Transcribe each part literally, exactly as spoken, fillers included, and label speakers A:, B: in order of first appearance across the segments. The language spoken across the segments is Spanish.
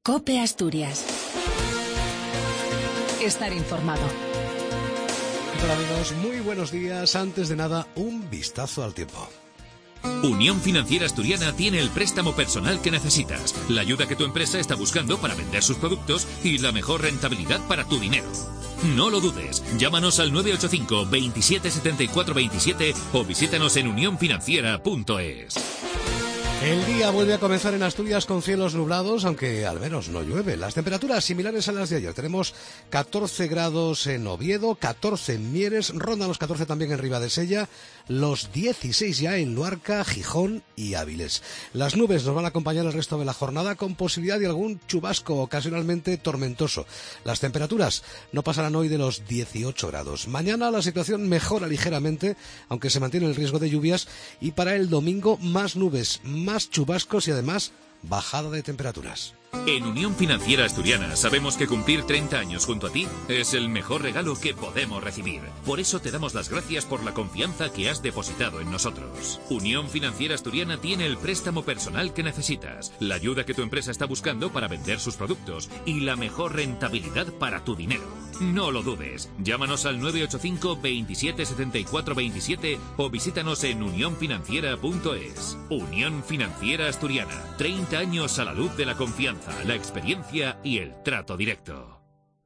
A: COPE Asturias. Estar informado.
B: Hola amigos, muy buenos días. Antes de nada, un vistazo al tiempo.
C: Unión Financiera Asturiana tiene el préstamo personal que necesitas, la ayuda que tu empresa está buscando para vender sus productos y la mejor rentabilidad para tu dinero. No lo dudes, llámanos al nueve ocho cinco, veintisiete setenta y cuatro veintisiete o visítanos en unión financiera punto es.
B: El día vuelve a comenzar en Asturias con cielos nublados, aunque al menos no llueve. Las temperaturas similares a las de ayer. Tenemos catorce grados en Oviedo, catorce en Mieres, rondan los catorce también en Ribadesella, los dieciséis ya en Luarca, Gijón y Áviles. Las nubes nos van a acompañar el resto de la jornada con posibilidad de algún chubasco ocasionalmente tormentoso. Las temperaturas no pasarán hoy de los dieciocho grados. Mañana la situación mejora ligeramente, aunque se mantiene el riesgo de lluvias, y para el domingo más nubes, más chubascos y además bajada de temperaturas.
C: En Unión Financiera Asturiana sabemos que cumplir treinta años junto a ti es el mejor regalo que podemos recibir. Por eso te damos las gracias por la confianza que has depositado en nosotros. Unión Financiera Asturiana tiene el préstamo personal que necesitas, la ayuda que tu empresa está buscando para vender sus productos y la mejor rentabilidad para tu dinero. No lo dudes, llámanos al nueve ocho cinco, veintisiete setenta y cuatro veintisiete o visítanos en unión financiera punto es. Unión Financiera Asturiana, treinta años a la luz de la confianza, la experiencia y el trato directo.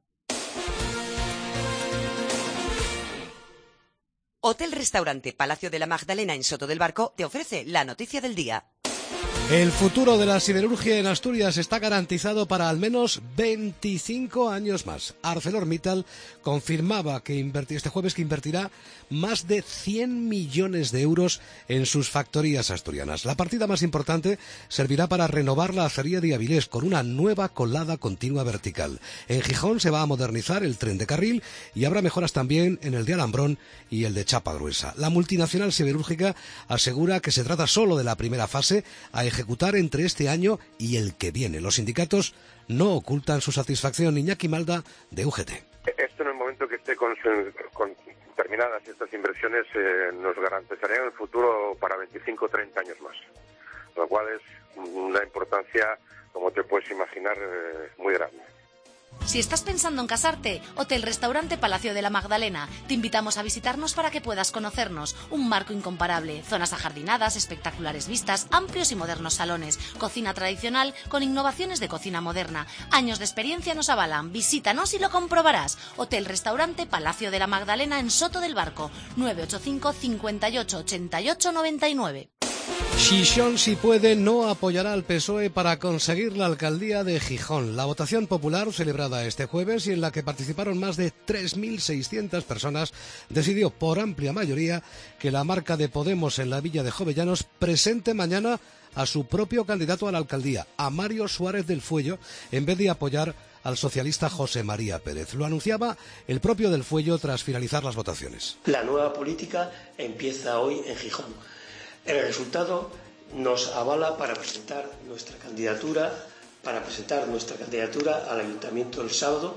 D: Hotel Restaurante Palacio de la Magdalena en Soto del Barco te ofrece la noticia del día.
B: El futuro de la siderurgia en Asturias está garantizado para al menos veinticinco años más. ArcelorMittal confirmaba que invertir, este jueves que invertirá más de cien millones de euros en sus factorías asturianas. La partida más importante servirá para renovar la acería de Avilés con una nueva colada continua vertical. En Gijón se va a modernizar el tren de carril y habrá mejoras también en el de Alambrón y el de Chapa Gruesa. La multinacional siderúrgica asegura que se trata solo de la primera fase a ejecutar entre este año y el que viene. Los sindicatos no ocultan su satisfacción. Iñaki Malda, de U G T.
E: Esto en el momento que esté con, con terminadas estas inversiones eh, nos garantizarían el futuro para veinticinco o treinta años más, lo cual es una importancia, como te puedes imaginar, eh, muy grande.
F: Si estás pensando en casarte, Hotel Restaurante Palacio de la Magdalena. Te invitamos a visitarnos para que puedas conocernos. Un marco incomparable, zonas ajardinadas, espectaculares vistas, amplios y modernos salones, cocina tradicional con innovaciones de cocina moderna. Años de experiencia nos avalan. Visítanos y lo comprobarás. Hotel Restaurante Palacio de la Magdalena en Soto del Barco. nueve ocho cinco, cincuenta y ocho, ochenta y ocho, noventa y nueve.
B: Xixón, si puede, no apoyará al P S O E para conseguir la alcaldía de Gijón. La votación popular, celebrada este jueves y en la que participaron más de tres mil seiscientas personas, decidió por amplia mayoría que la marca de Podemos en la Villa de Jovellanos presente mañana a su propio candidato a la alcaldía, a Mario Suárez del Fuello, en vez de apoyar al socialista José María Pérez. Lo anunciaba el propio del Fuello tras finalizar las votaciones.
G: La nueva política empieza hoy en Gijón. El resultado nos avala para presentar nuestra candidatura, para presentar nuestra candidatura al Ayuntamiento el sábado.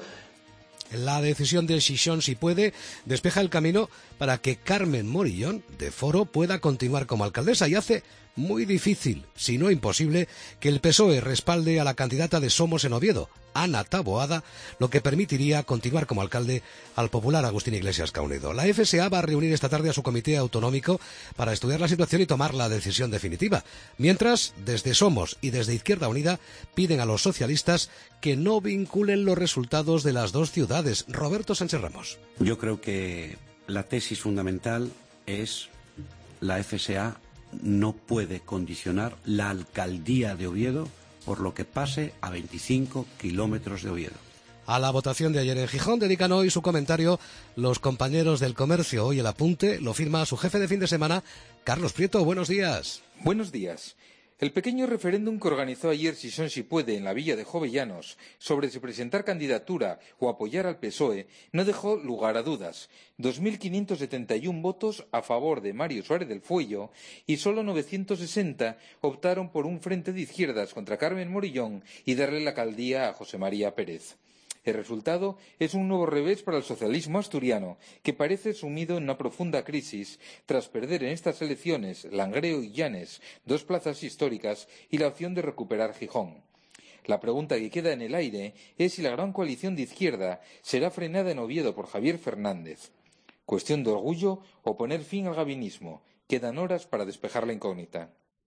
B: La decisión de Xixón, si puede, despeja el camino para que Carmen Morillón, de Foro, pueda continuar como alcaldesa y hace muy difícil, si no imposible, que el P S O E respalde a la candidata de Somos en Oviedo, Ana Taboada, lo que permitiría continuar como alcalde al popular Agustín Iglesias Caunedo. La F S A va a reunir esta tarde a su comité autonómico para estudiar la situación y tomar la decisión definitiva. Mientras, desde Somos y desde Izquierda Unida piden a los socialistas que no vinculen los resultados de las dos ciudades. Roberto Sánchez Ramos.
H: Yo creo que la tesis fundamental es la F S A no puede condicionar la alcaldía de Oviedo por lo que pase a veinticinco kilómetros de Oviedo.
B: A la votación de ayer en Gijón dedican hoy su comentario los compañeros del Comercio. Hoy el apunte lo firma su jefe de fin de semana, Carlos Prieto. Buenos días.
I: Buenos días. El pequeño referéndum que organizó ayer Xixón si puede en la Villa de Jovellanos sobre si presentar candidatura o apoyar al P S O E no dejó lugar a dudas. dos mil quinientos setenta y uno votos a favor de Mario Suárez del Fuello y solo novecientos sesenta optaron por un frente de izquierdas contra Carmen Morillón y darle la alcaldía a José María Pérez. El resultado es un nuevo revés para el socialismo asturiano, que parece sumido en una profunda crisis tras perder en estas elecciones Langreo y Llanes, dos plazas históricas, y la opción de recuperar Gijón. La pregunta que queda en el aire es si la gran coalición de izquierda será frenada en Oviedo por Javier Fernández. Cuestión de orgullo o poner fin al gabinismo. Quedan horas para despejar la incógnita.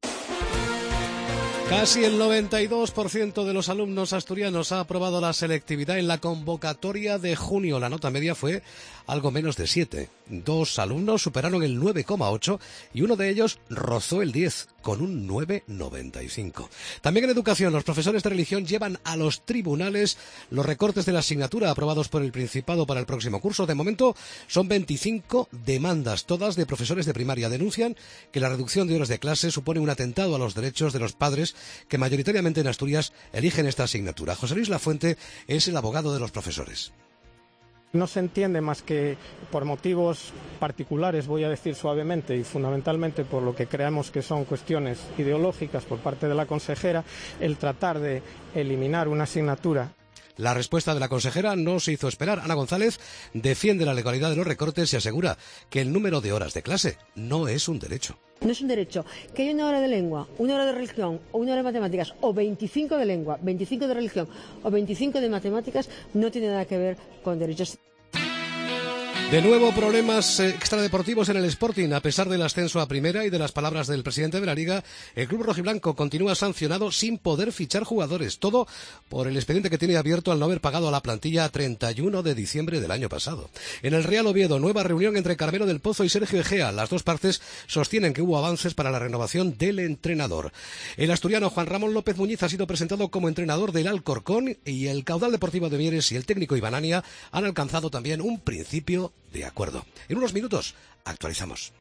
B: Casi el noventa y dos por ciento de los alumnos asturianos ha aprobado la selectividad en la convocatoria de junio. La nota media fue algo menos de siete. Dos alumnos superaron el nueve coma ocho y uno de ellos rozó el diez, con un nueve coma noventa y cinco. También en educación, los profesores de religión llevan a los tribunales los recortes de la asignatura aprobados por el Principado para el próximo curso. De momento son veinticinco demandas, todas de profesores de primaria. Denuncian que la reducción de horas de clase supone un atentado a los derechos de los padres que mayoritariamente en Asturias eligen esta asignatura. José Luis Lafuente es el abogado de los profesores.
J: No se entiende más que por motivos particulares, voy a decir suavemente, y fundamentalmente por lo que creemos que son cuestiones ideológicas por parte de la consejera, el tratar de eliminar una asignatura.
B: La respuesta de la consejera no se hizo esperar. Ana González defiende la legalidad de los recortes y asegura que el número de horas de clase no es un derecho.
K: No es un derecho. Que haya una hora de lengua, una hora de religión o una hora de matemáticas, o veinticinco de lengua, veinticinco de religión o veinticinco de matemáticas, no tiene nada que ver con derechos.
B: De nuevo problemas extradeportivos en el Sporting. A pesar del ascenso a primera y de las palabras del presidente de la Liga, el club rojiblanco continúa sancionado sin poder fichar jugadores. Todo por el expediente que tiene abierto al no haber pagado a la plantilla a treinta y uno de diciembre del año pasado. En el Real Oviedo, nueva reunión entre Carmelo del Pozo y Sergio Egea. Las dos partes sostienen que hubo avances para la renovación del entrenador. El asturiano Juan Ramón López Muñiz ha sido presentado como entrenador del Alcorcón y el Caudal Deportivo de Mieres y el técnico Iván Ania han alcanzado también un principio de acuerdo. En unos minutos actualizamos.